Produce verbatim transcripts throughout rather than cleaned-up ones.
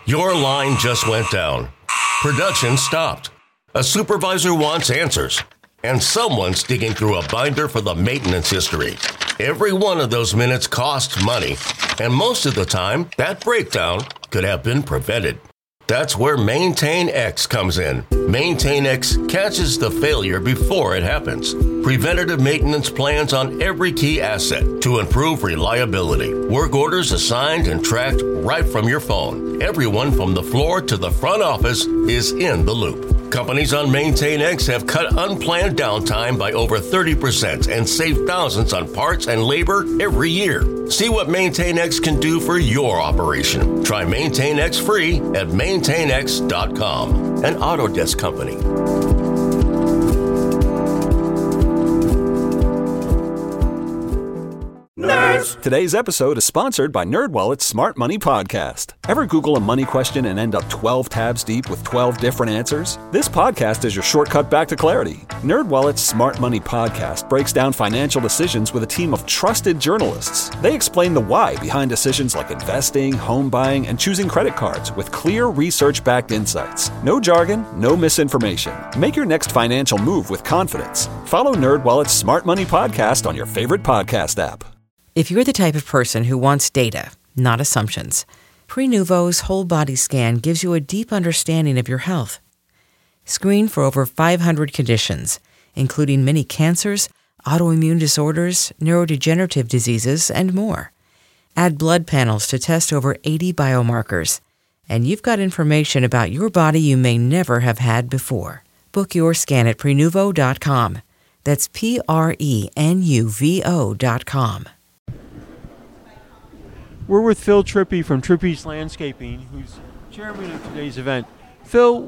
Your line just went down. Production stopped. A supervisor wants answers. And someone's digging through a binder for the maintenance history. Every one of those minutes costs money. And most of the time, that breakdown could have been prevented. That's where MaintainX comes in. MaintainX catches the failure before it happens. Preventative maintenance plans on every key asset to improve reliability. Work orders assigned and tracked right from your phone. Everyone from the floor to the front office is in the loop. Companies on MaintainX have cut unplanned downtime by over thirty percent and saved thousands on parts and labor every year. See what MaintainX can do for your operation. Try MaintainX free at maintain x dot com, an Autodesk company. Nerds! Today's episode is sponsored by NerdWallet's Smart Money Podcast. Ever Google a money question and end up twelve tabs deep with twelve different answers? This podcast is your shortcut back to clarity. NerdWallet's Smart Money Podcast breaks down financial decisions with a team of trusted journalists. They explain the why behind decisions like investing, home buying, and choosing credit cards with clear research-backed insights. No jargon, no misinformation. Make your next financial move with confidence. Follow NerdWallet's Smart Money Podcast on your favorite podcast app. If you're the type of person who wants data, not assumptions, Prenuvo's whole body scan gives you a deep understanding of your health. Screen for over five hundred conditions, including many cancers, autoimmune disorders, neurodegenerative diseases, and more. Add blood panels to test over eighty biomarkers, and you've got information about your body you may never have had before. Book your scan at Prenuvo dot com. That's P R E N U V O dot com. We're with Phil Trippi from Trippi's Landscaping, who's chairman of today's event. Phil,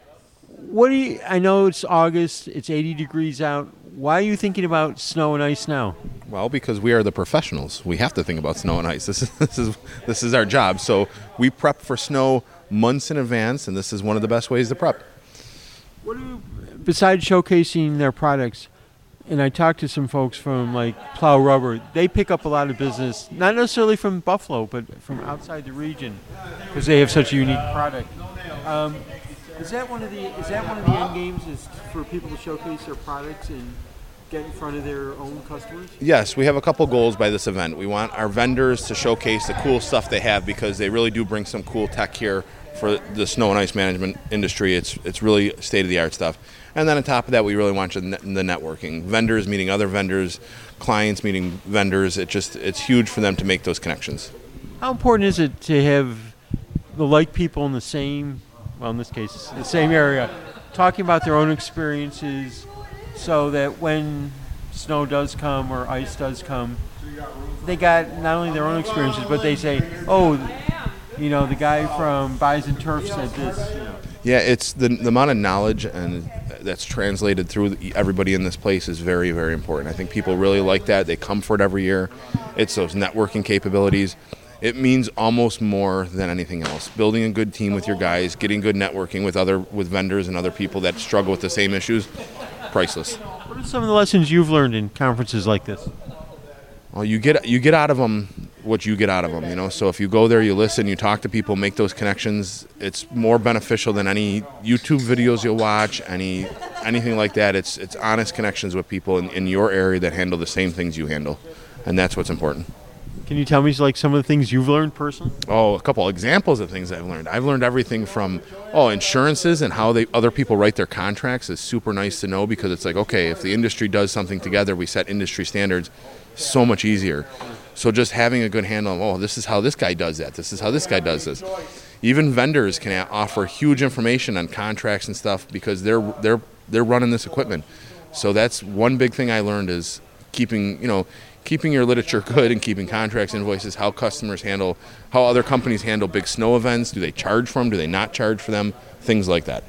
what do you, I know it's August, it's eighty degrees out. Why are you thinking about snow and ice now? Well, because we are the professionals. We have to think about snow and ice. This is this is this is our job. So we prep for snow months in advance, and this is one of the best ways to prep. What do you, besides showcasing their products, and I talked to some folks from like Plow Rubber, they pick up a lot of business, not necessarily from Buffalo, but from outside the region, because they have such a unique product. Um, is that one of the is that one of the end games? Is for people to showcase their products and get in front of their own customers? Yes, we have a couple goals by this event. We want our vendors to showcase the cool stuff they have, because they really do bring some cool tech here for the snow and ice management industry. It's it's really state-of-the-art stuff. And then on top of that, we really want the networking. Vendors meeting other vendors, clients meeting vendors. It just it's huge for them to make those connections. How important is it to have the like people in the same, well, in this case, the same area, talking about their own experiences, so that when snow does come or ice does come, they got not only their own experiences, but they say, oh, you know, the guy from Bison Turf said this. You know. Yeah, it's the, the amount of knowledge and that's translated through everybody in this place is very, very important. I think people really like that. They come for it every year. It's those networking capabilities. It means almost more than anything else. Building a good team with your guys, getting good networking with other with vendors and other people that struggle with the same issues, priceless. What are some of the lessons you've learned in conferences like this? Well, you get you get out of them what you get out of them, you know. So if you go there, you listen, you talk to people, make those connections. It's more beneficial than any YouTube videos you'll watch, any anything like that. It's it's honest connections with people in, in your area that handle the same things you handle, and that's what's important. Can you tell me like some of the things you've learned personally? Oh, a couple examples of things I've learned. I've learned everything from oh insurances and how they other people write their contracts is super nice to know, because it's like, okay, if the industry does something together, we set industry standards. So much easier. So just having a good handle on, oh, this is how this guy does that. This is how this guy does this. Even vendors can offer huge information on contracts and stuff, because they're they're they're running this equipment. So that's one big thing I learned, is keeping you know keeping your literature good and keeping contracts, invoices, how customers handle, how other companies handle big snow events. Do they charge for them? Do they not charge for them? Things like that.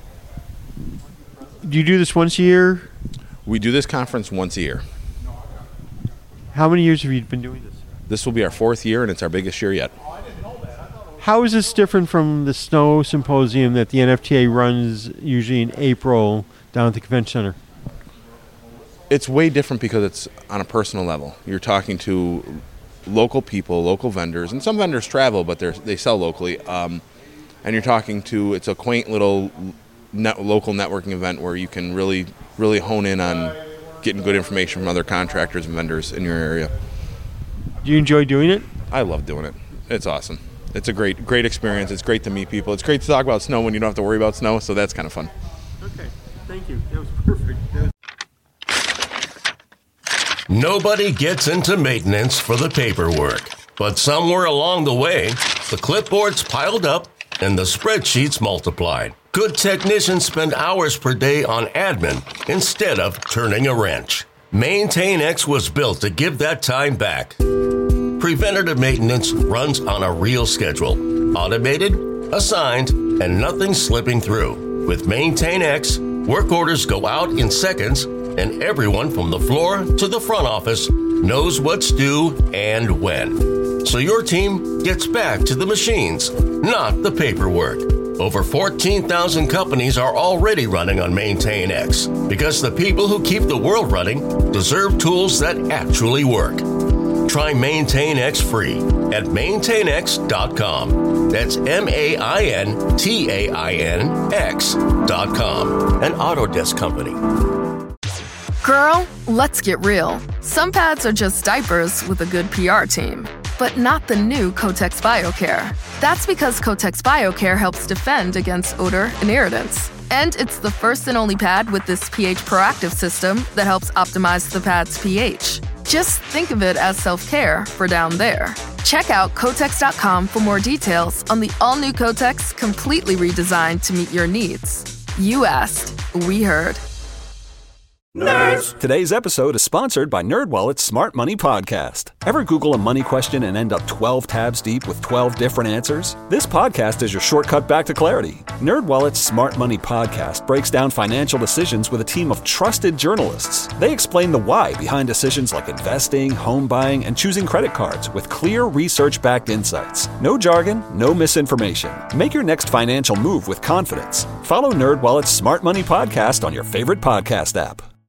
Do you do this once a year? We do this conference once a year. How many years have you been doing this? This will be our fourth year, and it's our biggest year yet. How is this different from the Snow Symposium that the N F T A runs usually in April down at the Convention Center? It's way different because it's on a personal level. You're talking to local people, local vendors, and some vendors travel, but they they sell locally. Um, and you're talking to, it's a quaint little net, local networking event where you can really, really hone in on getting good information from other contractors and vendors in your area. Do you enjoy doing it? I love doing it. It's awesome. It's a great, great experience. It's great to meet people. It's great to talk about snow when you don't have to worry about snow, so that's kind of fun. Okay, thank you. That was perfect. That was- Nobody gets into maintenance for the paperwork, but somewhere along the way, the clipboards piled up and the spreadsheets multiplied. Good technicians spend hours per day on admin instead of turning a wrench. MaintainX was built to give that time back. Preventative maintenance runs on a real schedule, automated, assigned, and nothing slipping through. With MaintainX, work orders go out in seconds, and everyone from the floor to the front office knows what's due and when. So your team gets back to the machines, not the paperwork. Over fourteen thousand companies are already running on MaintainX because the people who keep the world running deserve tools that actually work. Try MaintainX free at maintain x dot com. That's M A I N T A I N X dot com. An Autodesk company. Girl, let's get real. Some pads are just diapers with a good P R team. But not the new Kotex BioCare. That's because Kotex BioCare helps defend against odor and irritants. And it's the first and only pad with this pH proactive system that helps optimize the pad's pH. Just think of it as self-care for down there. Check out Kotex dot com for more details on the all-new Kotex, completely redesigned to meet your needs. You asked, we heard. Nerds! Today's episode is sponsored by NerdWallet's Smart Money Podcast. Ever Google a money question and end up twelve tabs deep with twelve different answers? This podcast is your shortcut back to clarity. NerdWallet's Smart Money Podcast breaks down financial decisions with a team of trusted journalists. They explain the why behind decisions like investing, home buying, and choosing credit cards with clear research-backed insights. No jargon, no misinformation. Make your next financial move with confidence. Follow NerdWallet's Smart Money Podcast on your favorite podcast app.